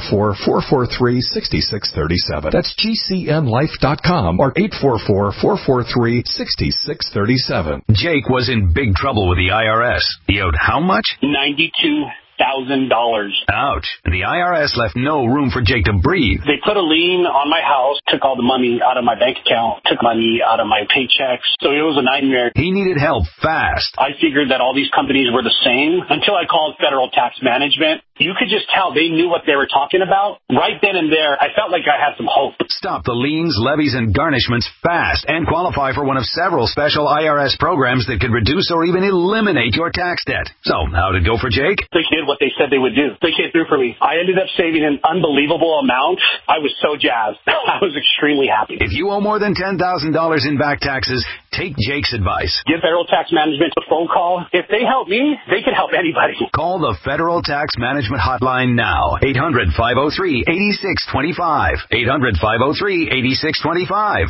[SPEAKER 1] 844-443-6637. That's GCNlife.com or 844-443-6637.
[SPEAKER 19] Jake was in big trouble with the IRS. He owed how much?
[SPEAKER 20] $92,000.
[SPEAKER 19] Ouch. The IRS left no room for Jake to breathe.
[SPEAKER 20] They put a lien on my house, took all the money out of my bank account, took money out of my paychecks. So it was a nightmare.
[SPEAKER 19] He needed help fast.
[SPEAKER 20] I figured that all these companies were the same until I called Federal Tax Management. You could just tell they knew what they were talking about. Right then and there, I felt like I had some hope.
[SPEAKER 19] Stop the liens, levies, and garnishments fast and qualify for one of several special IRS programs that could reduce or even eliminate your tax debt. So, how did it go for Jake?
[SPEAKER 20] They did what they said they would do. They came through for me. I ended up saving an unbelievable amount. I was so jazzed. I was extremely happy.
[SPEAKER 19] If you owe more than $10,000 in back taxes, take Jake's advice.
[SPEAKER 20] Give Federal Tax Management a phone call. If they help me, they can help anybody.
[SPEAKER 19] Call the Federal Tax Management Hotline now. 800-503-8625. 800-503-8625.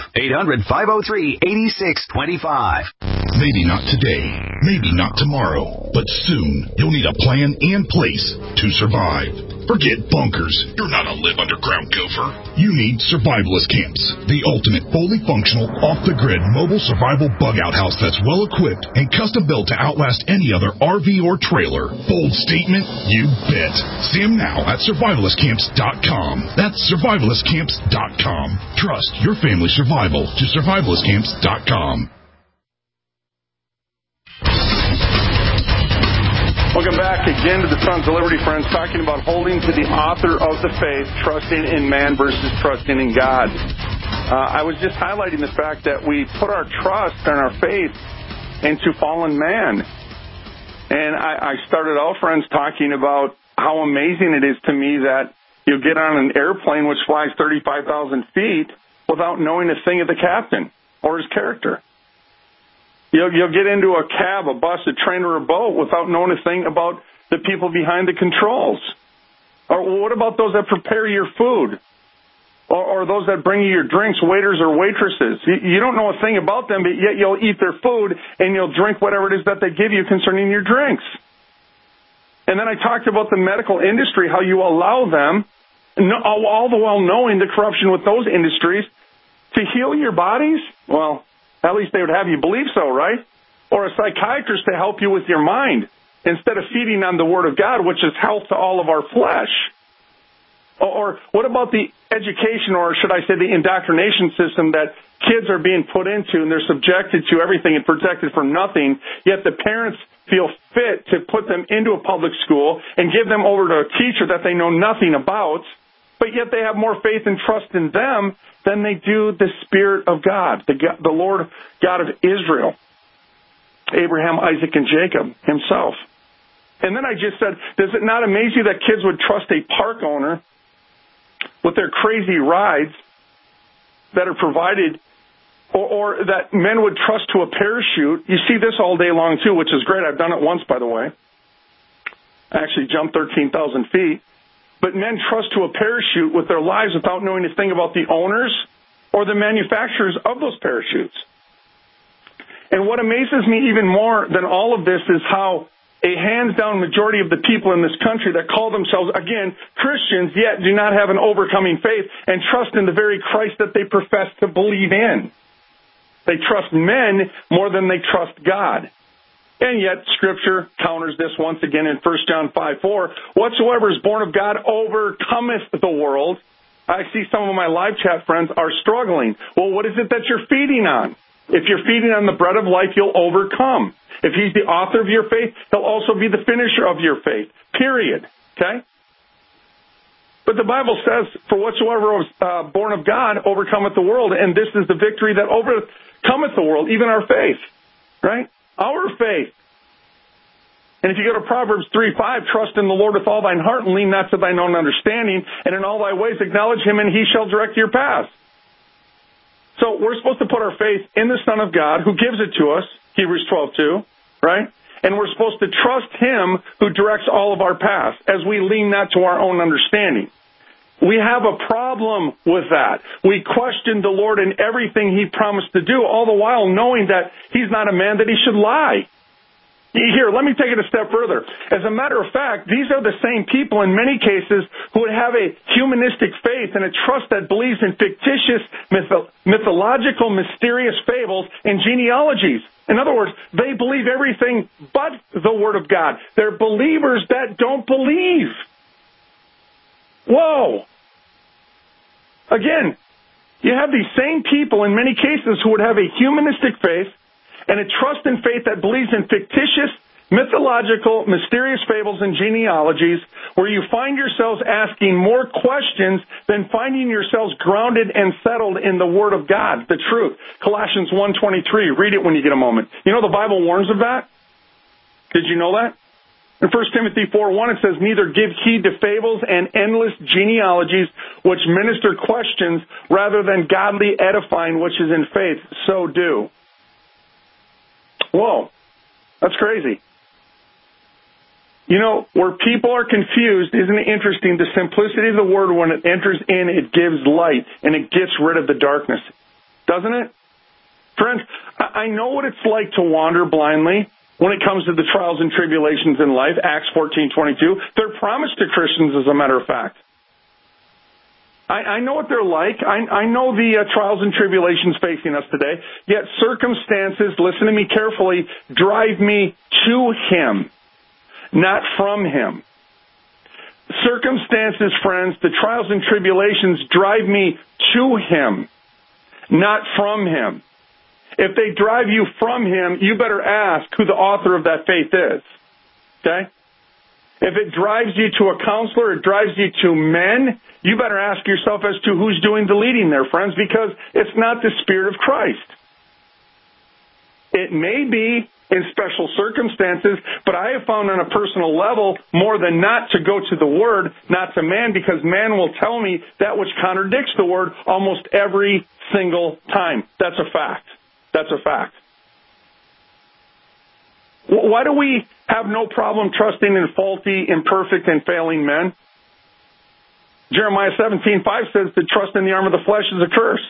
[SPEAKER 19] 800-503-8625.
[SPEAKER 21] Maybe not today, maybe not tomorrow, but soon you'll need a plan and place to survive. Forget bunkers. You're not a live underground gopher. You need survivalist camps, the ultimate fully functional, off-the-grid mobile survival bug-out house that's well-equipped and custom-built to outlast any other RV or trailer. Bold statement? You bet. See them now at survivalistcamps.com. That's survivalistcamps.com. Trust your family's survival to survivalistcamps.com.
[SPEAKER 3] Welcome back again to the Sons of Liberty, friends, talking about holding to the author of the faith, trusting in man versus trusting in God. I was just highlighting the fact that we put our trust and our faith into fallen man. And I started out, friends, talking about how amazing it is to me that you get on an airplane which flies 35,000 feet without knowing a thing of the captain or his character. You'll get into a cab, a bus, a train, or a boat without knowing a thing about the people behind the controls. Or what about those that prepare your food? Or those that bring you your drinks, waiters or waitresses? You don't know a thing about them, but yet you'll eat their food and you'll drink whatever it is that they give you concerning your drinks. And then I talked about the medical industry, how you allow them, all the while knowing the corruption with those industries, to heal your bodies? Well, at least they would have you believe so, right? Or a psychiatrist to help you with your mind instead of feeding on the Word of God, which is health to all of our flesh. Or what about the education, or should I say the indoctrination system that kids are being put into, and they're subjected to everything and protected from nothing, yet the parents feel fit to put them into a public school and give them over to a teacher that they know nothing about, but yet they have more faith and trust in them than they do the Spirit of God, the Lord God of Israel, Abraham, Isaac, and Jacob himself. And then I just said, does it not amaze you that kids would trust a park owner with their crazy rides that are provided, or that men would trust to a parachute? You see this all day long, too, which is great. I've done it once, by the way. I actually jumped 13,000 feet. But men trust to a parachute with their lives without knowing a thing about the owners or the manufacturers of those parachutes. And what amazes me even more than all of this is how a hands-down majority of the people in this country that call themselves, again, Christians, yet do not have an overcoming faith and trust in the very Christ that they profess to believe in. They trust men more than they trust God. And yet, Scripture counters this once again in 1 John 5:4. Whatsoever is born of God overcometh the world. I see some of my live chat friends are struggling. Well, what is it that you're feeding on? If you're feeding on the bread of life, you'll overcome. If he's the author of your faith, he'll also be the finisher of your faith. Period. Okay? But the Bible says, for whatsoever is born of God overcometh the world, and this is the victory that overcometh the world, even our faith. Right? Our faith. And if you go to Proverbs 3:5, trust in the Lord with all thine heart and lean not to thine own understanding, and in all thy ways acknowledge him, and he shall direct your path. So we're supposed to put our faith in the Son of God who gives it to us, Hebrews 12:2, right? And we're supposed to trust him who directs all of our paths as we lean not to our own understanding. We have a problem with that. We question the Lord in everything he promised to do, all the while knowing that he's not a man that he should lie. Here, let me take it a step further. As a matter of fact, these are the same people in many cases who would have a humanistic faith and a trust that believes in fictitious, mythological, mysterious fables and genealogies. In other words, they believe everything but the Word of God. They're believers that don't believe. Whoa! Again, you have these same people in many cases who would have a humanistic faith and a trust and faith that believes in fictitious, mythological, mysterious fables and genealogies, where you find yourselves asking more questions than finding yourselves grounded and settled in the Word of God, the truth. Colossians 1:23, read it when you get a moment. You know the Bible warns of that? Did you know that? In 1 Timothy 4:1, it says, neither give heed to fables and endless genealogies which minister questions rather than godly edifying which is in faith. So do. Whoa, that's crazy. You know, where people are confused, isn't it interesting? The simplicity of the word, when it enters in, it gives light and it gets rid of the darkness. Doesn't it? Friends, I know what it's like to wander blindly when it comes to the trials and tribulations in life. Acts 14:22. They're promised to Christians, as a matter of fact. I know what they're like. I know the trials and tribulations facing us today. Yet circumstances, listen to me carefully, drive me to him, not from him. Circumstances, friends, the trials and tribulations drive me to him, not from him. If they drive you from him, you better ask who the author of that faith is. Okay? If it drives you to a counselor, it drives you to men, you better ask yourself as to who's doing the leading there, friends, because it's not the Spirit of Christ. It may be in special circumstances, but I have found on a personal level more than not to go to the Word, not to man, because man will tell me that which contradicts the Word almost every single time. That's a fact. That's a fact. Why do we have no problem trusting in faulty, imperfect, and failing men? Jeremiah 17:5 says that trust in the arm of the flesh is a curse.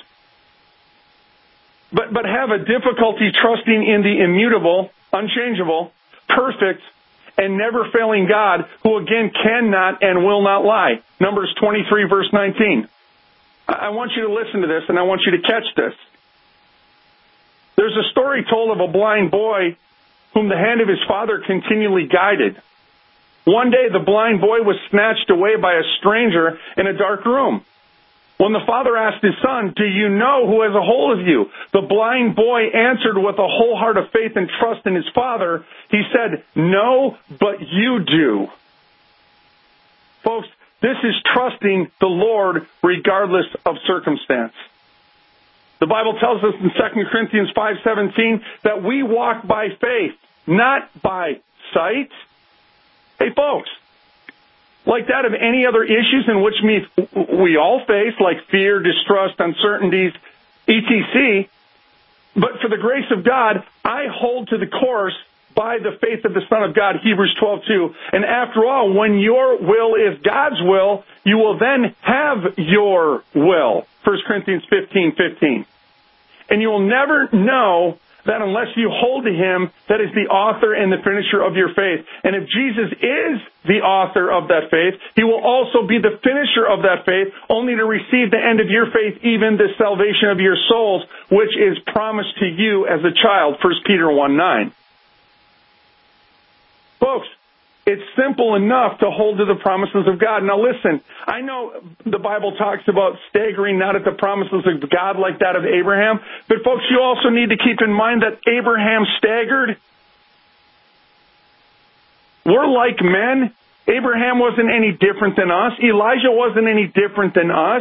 [SPEAKER 3] But have a difficulty trusting in the immutable, unchangeable, perfect, and never failing God, who again cannot and will not lie. Numbers 23, verse 19. I want you to listen to this, and I want you to catch this. There's a story told of a blind boy whom the hand of his father continually guided. One day, the blind boy was snatched away by a stranger in a dark room. When the father asked his son, do you know who has a hold of you? The blind boy answered with a whole heart of faith and trust in his father. He said, no, but you do. Folks, this is trusting the Lord regardless of circumstance. The Bible tells us in 2 Corinthians 5:17 that we walk by faith, not by sight. Hey, folks, like that of any other issues in which we all face, like fear, distrust, uncertainties, etc. But for the grace of God, I hold to the course by the faith of the Son of God, Hebrews 12:2. And after all, when your will is God's will, you will then have your will, 1 Corinthians 15:15. And you will never know that unless you hold to him, that is the author and the finisher of your faith. And if Jesus is the author of that faith, he will also be the finisher of that faith, only to receive the end of your faith, even the salvation of your souls, which is promised to you as a child, 1 Peter 1:9. Folks, it's simple enough to hold to the promises of God. Now listen, I know the Bible talks about staggering not at the promises of God like that of Abraham, but folks, you also need to keep in mind that Abraham staggered. We're like men. Abraham wasn't any different than us. Elijah wasn't any different than us.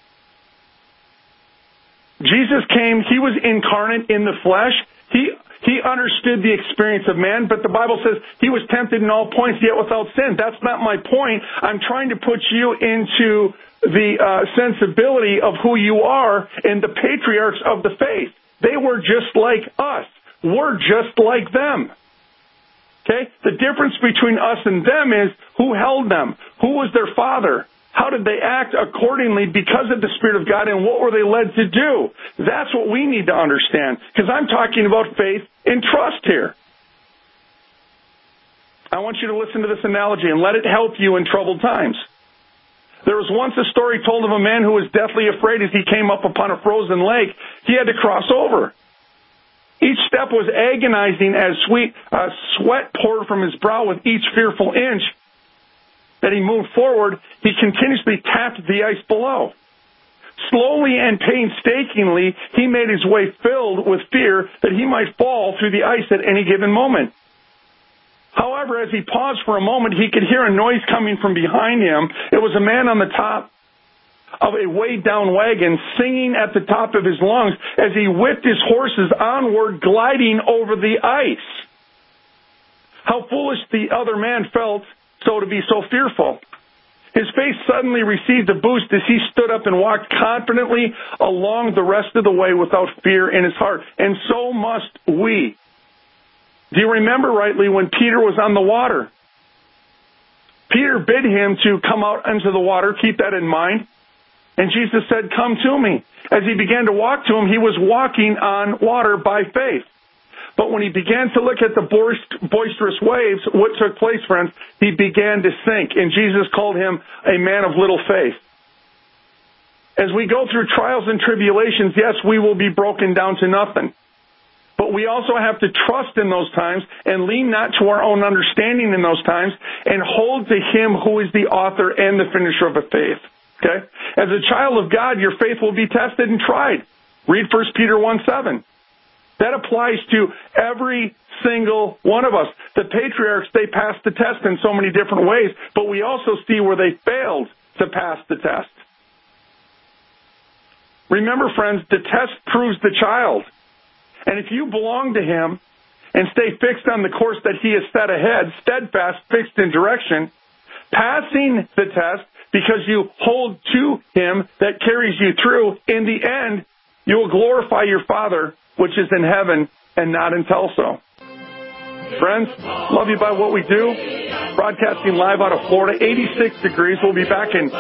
[SPEAKER 3] Jesus came, he was incarnate in the flesh. He understood the experience of man, but the Bible says he was tempted in all points, yet without sin. That's not my point. I'm trying to put you into the sensibility of who you are in the patriarchs of the faith. They were just like us. We're just like them. Okay? The difference between us and them is who held them, who was their father, how did they act accordingly because of the Spirit of God, and what were they led to do? That's what we need to understand, because I'm talking about faith and trust here. I want you to listen to this analogy and let it help you in troubled times. There was once a story told of a man who was deathly afraid as he came up upon a frozen lake. He had to cross over. Each step was agonizing as sweat poured from his brow with each fearful inch that he moved forward. He continuously tapped the ice below. Slowly and painstakingly, he made his way filled with fear that he might fall through the ice at any given moment. However, as he paused for a moment, he could hear a noise coming from behind him. It was a man on the top of a weighed-down wagon singing at the top of his lungs as he whipped his horses onward, gliding over the ice. How foolish the other man felt so to be so fearful. His face suddenly received a boost as he stood up and walked confidently along the rest of the way without fear in his heart. And so must we. Do you remember rightly when Peter was on the water? Peter bid him to come out into the water. Keep that in mind. And Jesus said, "Come to me." As he began to walk to him, he was walking on water by faith. But when he began to look at the boisterous waves, what took place, friends? He began to sink, and Jesus called him a man of little faith. As we go through trials and tribulations, yes, we will be broken down to nothing. But we also have to trust in those times and lean not to our own understanding in those times and hold to him who is the author and the finisher of a faith. Okay? As a child of God, your faith will be tested and tried. Read 1 Peter 1:7. That applies to every single one of us. The patriarchs, they passed the test in so many different ways, but we also see where they failed to pass the test. Remember, friends, the test proves the child. And if you belong to him and stay fixed on the course that he has set ahead, steadfast, fixed in direction, passing the test because you hold to him that carries you through, in the end, you will glorify your Father which is in heaven, and not in Tulsa. Friends, love you by what we do. Broadcasting live out of Florida, 86 degrees. We'll be back in,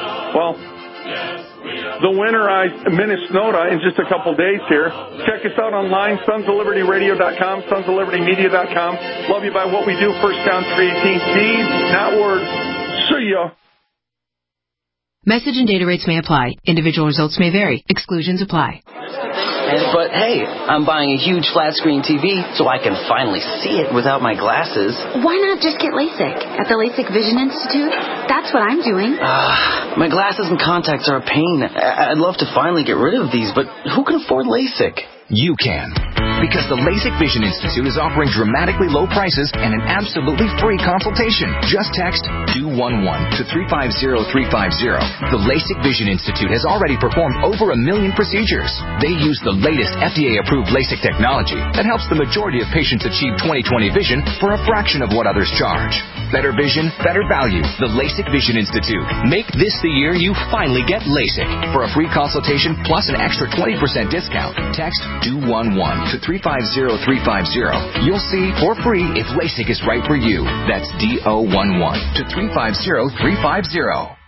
[SPEAKER 3] the winterized Minnesota in just a couple days here. Check us out online, sonsoflibertyradio.com, sonsoflibertymedia.com. Love you by what we do. 1 John 3:18. Deeds, not words. See ya.
[SPEAKER 4] Message and data rates may apply. Individual results may vary. Exclusions apply.
[SPEAKER 22] But hey, I'm buying a huge flat screen TV so I can finally see it without my glasses.
[SPEAKER 23] Why not just get LASIK at the LASIK Vision Institute? That's what I'm doing.
[SPEAKER 22] My glasses and contacts are a pain. I'd love to finally get rid of these, but who can afford LASIK?
[SPEAKER 24] You can. Because the LASIK Vision Institute is offering dramatically low prices and an absolutely free consultation. Just text 211 to 350350. The LASIK Vision Institute has already performed over 1 million procedures. They use the latest FDA-approved LASIK technology that helps the majority of patients achieve 20/20 vision for a fraction of what others charge. Better vision, better value. The LASIK Vision Institute. Make this the year you finally get LASIK. For a free consultation plus an extra 20% discount, text 211 to 350350. You'll see for free if LASIK is right for you. That's DO11 to 350350.